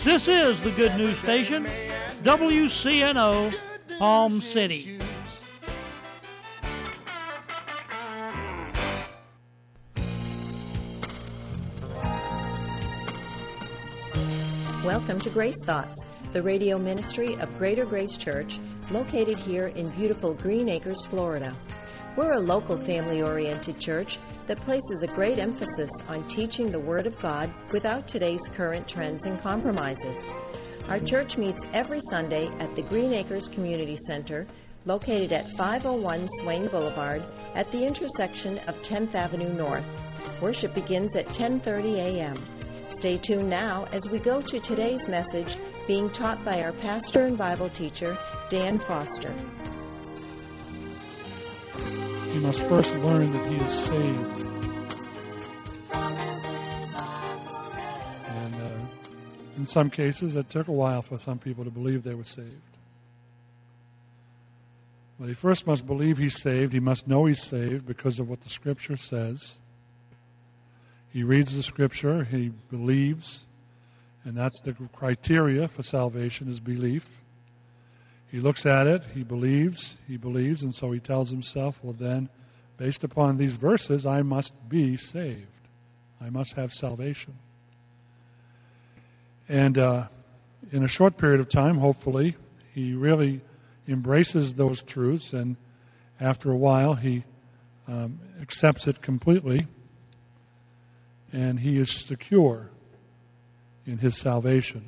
This is the Good News Station, WCNO, Palm City. Welcome to Grace Thoughts, the radio ministry of Greater Grace Church, located here in beautiful Green Acres, Florida. We're a local family-oriented church that places a great emphasis on teaching the Word of God without today's current trends and compromises. Our church meets every Sunday at the Green Acres Community Center, located at 501 Swain Boulevard at the intersection of 10th Avenue North. Worship begins at 10:30 a.m. Stay tuned now as we go to today's message being taught by our pastor and Bible teacher, Dan Foster. He must first learn that he is saved. And in some cases, it took a while for some people to believe they were saved. But he first must believe he's saved. He must know he's saved because of what the Scripture says. He reads the Scripture, he believes, and that's the criteria for salvation is belief. He looks at it, he believes, and so he tells himself, well then, based upon these verses, I must be saved. I must have salvation. And in a short period of time, hopefully, he really embraces those truths, and after a while, he accepts it completely, and he is secure in his salvation.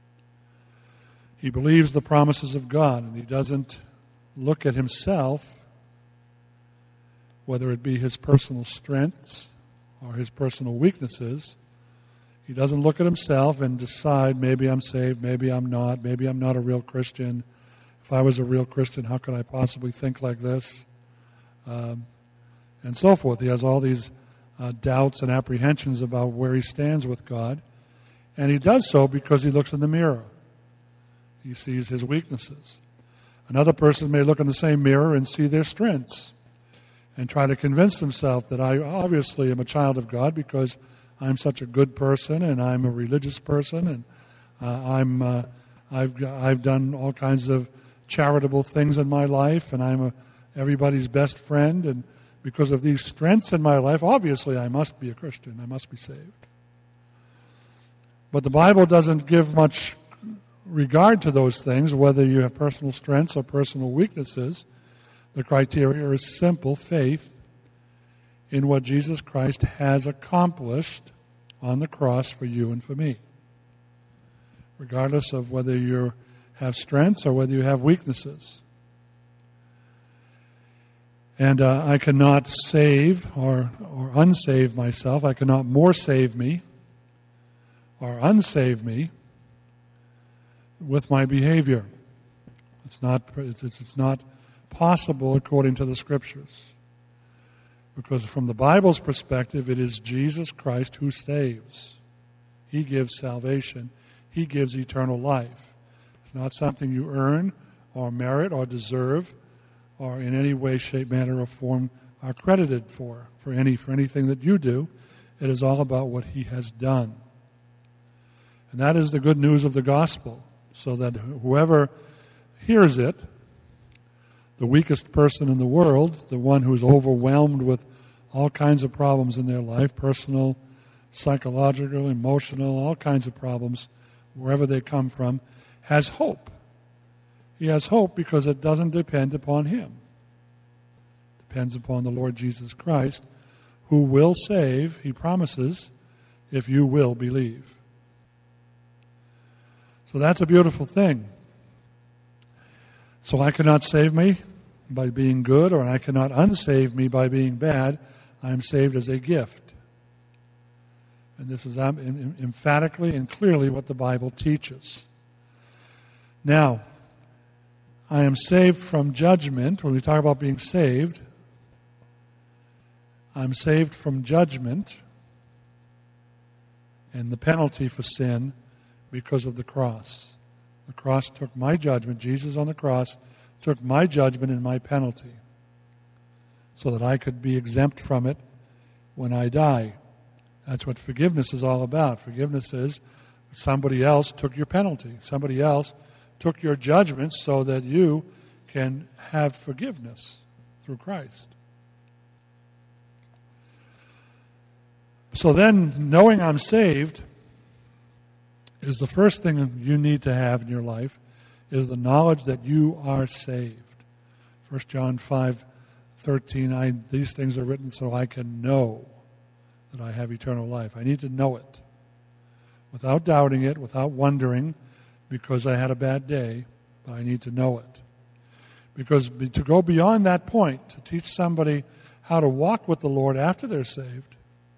He believes the promises of God, and he doesn't look at himself, whether it be his personal strengths or his personal weaknesses. He doesn't look at himself and decide, maybe I'm saved, maybe I'm not a real Christian. If I was a real Christian, how could I possibly think like this? And so forth. He has all these doubts and apprehensions about where he stands with God. And he does so because he looks in the mirror. He sees his weaknesses. Another person may look in the same mirror and see their strengths and try to convince himself that I obviously am a child of God because I'm such a good person and I'm a religious person and I've done all kinds of charitable things in my life and I'm everybody's best friend, and because of these strengths in my life, obviously I must be a Christian. I must be saved. But the Bible doesn't give much regard to those things, whether you have personal strengths or personal weaknesses. The criteria is simple faith in what Jesus Christ has accomplished on the cross for you and for me. Regardless of whether you have strengths or whether you have weaknesses. And I cannot save or unsave myself. I cannot more save me or unsave me with my behavior. It's not possible according to the Scriptures. Because from the Bible's perspective, it is Jesus Christ who saves. He gives salvation. He gives eternal life. It's not something you earn or merit or deserve or in any way, shape, manner, or form are credited for anything that you do. It is all about what He has done. And that is the good news of the gospel, so that whoever hears it, the weakest person in the world, the one who's overwhelmed with all kinds of problems in their life, personal, psychological, emotional, all kinds of problems, wherever they come from, has hope. He has hope because it doesn't depend upon him. It depends upon the Lord Jesus Christ, who will save, He promises, if you will believe. So that's a beautiful thing. So I cannot save me by being good, or I cannot unsave me by being bad. I am saved as a gift. And this is emphatically and clearly what the Bible teaches. Now, I am saved from judgment. When we talk about being saved, I'm saved from judgment and the penalty for sin because of the cross. The cross took my judgment. Jesus on the cross took my judgment and my penalty so that I could be exempt from it when I die. That's what forgiveness is all about. Forgiveness is Somebody else took your penalty. Somebody else took your judgment so that you can have forgiveness through Christ. So then, knowing I'm saved is the first thing you need to have in your life, is the knowledge that you are saved. 1 John 5:13, these things are written so I can know that I have eternal life. I need to know it without doubting it, without wondering because I had a bad day, but I need to know it. Because to go beyond that point, to teach somebody how to walk with the Lord after they're saved,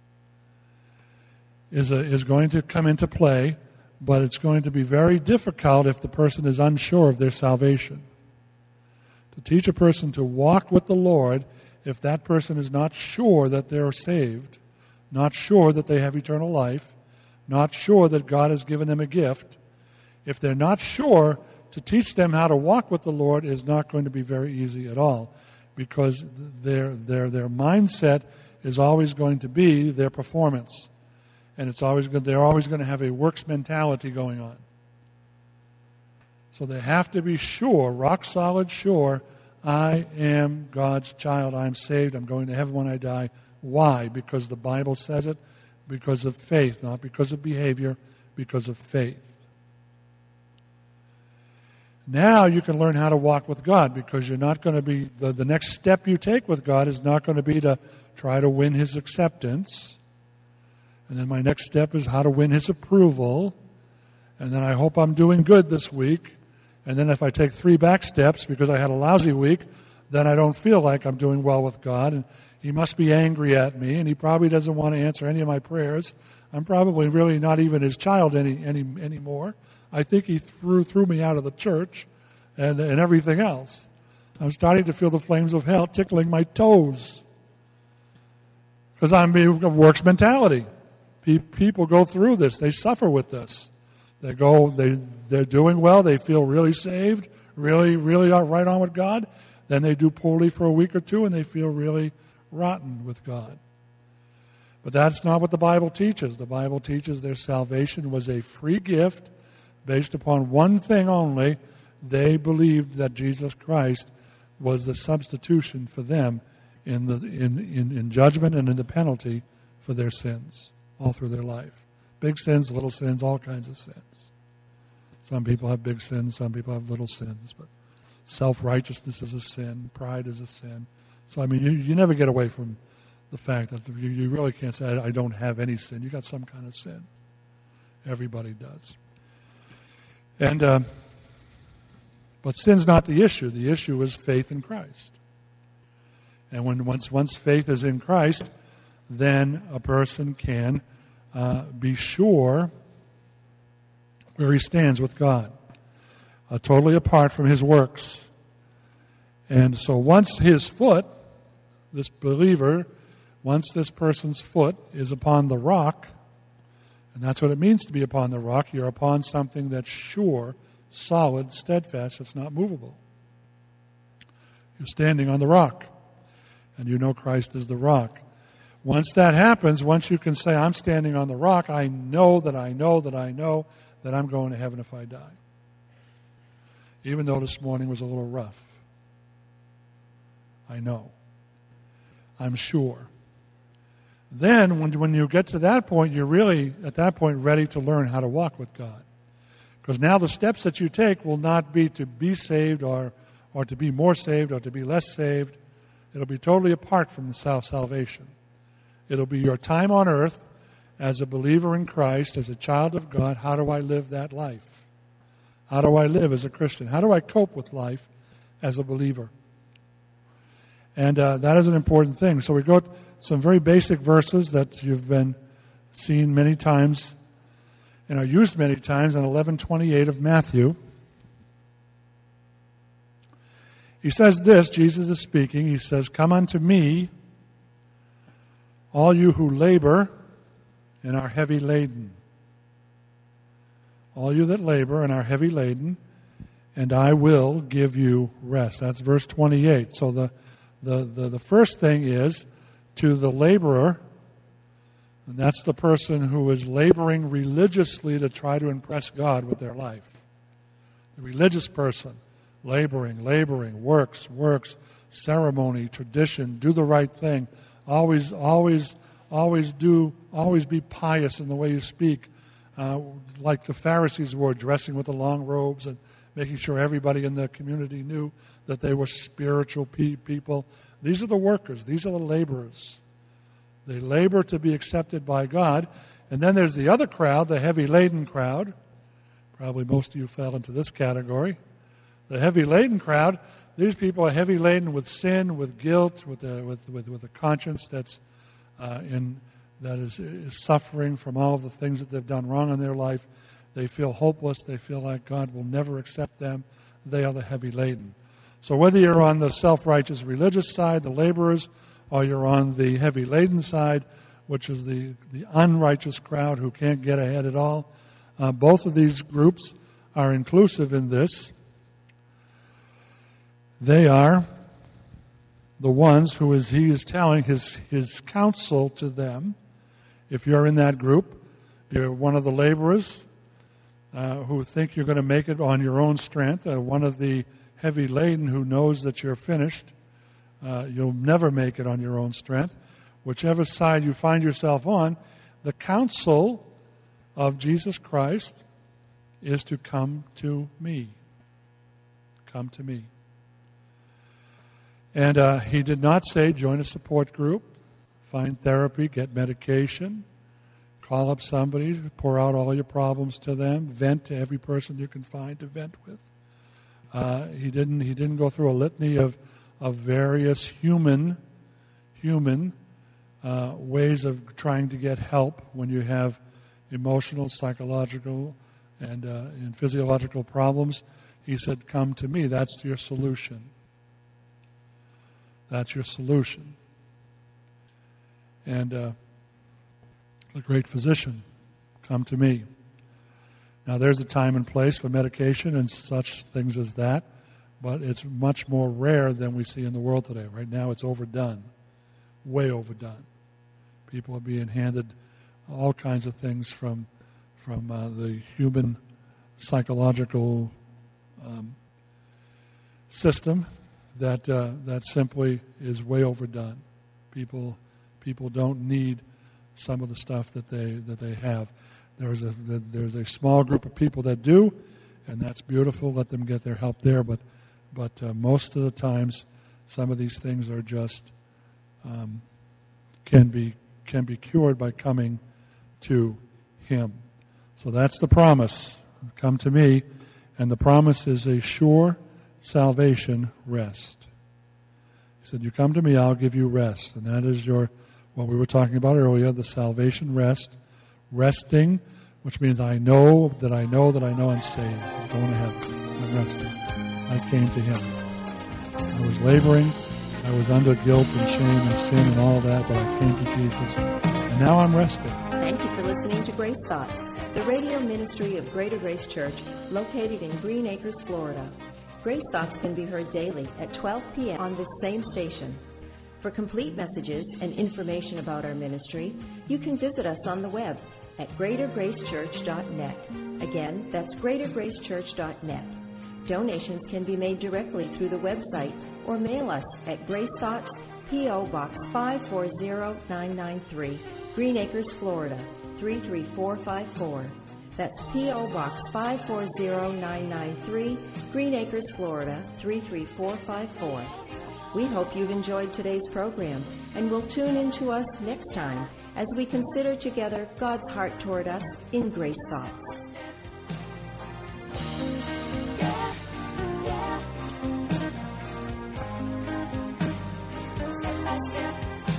is going to come into play, but it's going to be very difficult if the person is unsure of their salvation. To teach a person to walk with the Lord, if that person is not sure that they're saved, not sure that they have eternal life, not sure that God has given them a gift, if they're not sure, to teach them how to walk with the Lord is not going to be very easy at all, because their mindset is always going to be their performance. And they're always going to have a works mentality going on. So they have to be sure, rock solid sure, I am God's child, I'm saved, I'm going to heaven when I die. Why? Because the Bible says it, because of faith, not because of behavior, because of faith. Now you can learn how to walk with God, because you're not going to be, the next step you take with God is not going to be to try to win His acceptance. And then my next step is how to win His approval. And then I hope I'm doing good this week. And then if I take 3 back steps because I had a lousy week, then I don't feel like I'm doing well with God. And He must be angry at me, and He probably doesn't want to answer any of my prayers. I'm probably really not even His child anymore. I think He threw me out of the church and everything else. I'm starting to feel the flames of hell tickling my toes because I'm a works mentality. People go through this. They suffer with this. They're doing well. They feel really saved, really are right on with God. Then they do poorly for a week or two, and they feel really rotten with God. But that's not what the Bible teaches. The Bible teaches their salvation was a free gift based upon one thing only. They believed that Jesus Christ was the substitution for them in judgment and in the penalty for their sins all through their life. Big sins, little sins, all kinds of sins. Some people have big sins, some people have little sins, but self-righteousness is a sin, pride is a sin. So, I mean, you never get away from the fact that you really can't say, I don't have any sin. You got some kind of sin. Everybody does. And but sin's not the issue. The issue is faith in Christ. And once faith is in Christ, then a person can be sure where he stands with God, totally apart from his works. And so once his foot, this believer, once this person's foot is upon the rock, and that's what it means to be upon the rock, you're upon something that's sure, solid, steadfast, it's not movable. You're standing on the rock, and you know Christ is the rock. Once that happens, once you can say, I'm standing on the rock, I know that I'm going to heaven if I die. Even though this morning was a little rough. I know. I'm sure. Then, when you get to that point, you're really, at that point, ready to learn how to walk with God. Because now the steps that you take will not be to be saved or to be more saved or to be less saved. It'll be totally apart from the salvation. It'll be your time on earth as a believer in Christ, as a child of God. How do I live that life? How do I live as a Christian? How do I cope with life as a believer? And that is an important thing. So we go to some very basic verses that you've been seen many times and are used many times in 11:28 of Matthew. He says this, Jesus is speaking, he says, "Come unto me, all you who labor and are heavy laden." All you that labor and are heavy laden, and I will give you rest. That's verse 28. So the first thing is, to the laborer, And that's the person who is laboring religiously to try to impress God with their life. The religious person, laboring, works, ceremony, tradition, do the right thing, always be pious in the way you speak, like the Pharisees were, dressing with the long robes and making sure everybody in the community knew that they were spiritual people. These are the workers. These are the laborers. They labor to be accepted by God. And then there's the other crowd, the heavy-laden crowd. Probably most of you fell into this category. The heavy-laden crowd, these people are heavy-laden with sin, with guilt, with a conscience that is suffering from all of the things that they've done wrong in their life. They feel hopeless. They feel like God will never accept them. They are the heavy-laden. So whether you're on the self-righteous religious side, the laborers, or you're on the heavy-laden side, which is the unrighteous crowd who can't get ahead at all, both of these groups are inclusive in this. They are the ones who he is telling his counsel to them. If you're in that group, you're one of the laborers who think you're going to make it on your own strength, one of the heavy laden who knows that you're finished. You'll never make it on your own strength. Whichever side you find yourself on, the counsel of Jesus Christ is to come to me. Come to me. And he did not say join a support group, find therapy, get medication, call up somebody, pour out all your problems to them, vent to every person you can find to vent with. He didn't go through a litany of various human ways of trying to get help when you have emotional, psychological, and physiological problems. He said, come to me. That's your solution. That's your solution. And the great physician, come to me. Now, there's a time and place for medication and such things as that, but it's much more rare than we see in the world today. Right now, it's overdone, way overdone. People are being handed all kinds of things from the human psychological system that simply is way overdone. People don't need some of the stuff that they have. There's a small group of people that do, and that's beautiful. Let them get their help there. But most of the times, some of these things are just can be cured by coming to Him. So that's the promise. Come to me, and the promise is a sure salvation rest. He said, "You come to me, I'll give you rest," and that is what we were talking about earlier, the salvation rest. Resting, which means I know that I'm saved. I'm going to heaven. I'm resting. I came to Him. I was laboring. I was under guilt and shame and sin and all that, but I came to Jesus. And now I'm resting. Thank you for listening to Grace Thoughts, the radio ministry of Greater Grace Church, located in Green Acres, Florida. Grace Thoughts can be heard daily at 12 p.m. on this same station. For complete messages and information about our ministry, you can visit us on the web at greatergracechurch.net. Again, that's greatergracechurch.net. Donations can be made directly through the website or mail us at Grace Thoughts, P.O. Box 540993, Green Acres, Florida 33454. That's P.O. Box 540993, Green Acres, Florida 33454. We hope you've enjoyed today's program and will tune in to us next time as we consider together God's heart toward us in Grace Thoughts. Step by step.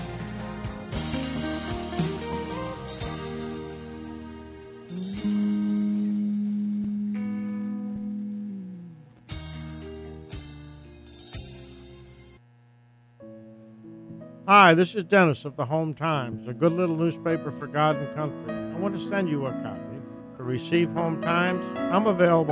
Hi, this is Dennis of the Home Times, a good little newspaper for God and country. I want to send you a copy. To receive Home Times, I'm available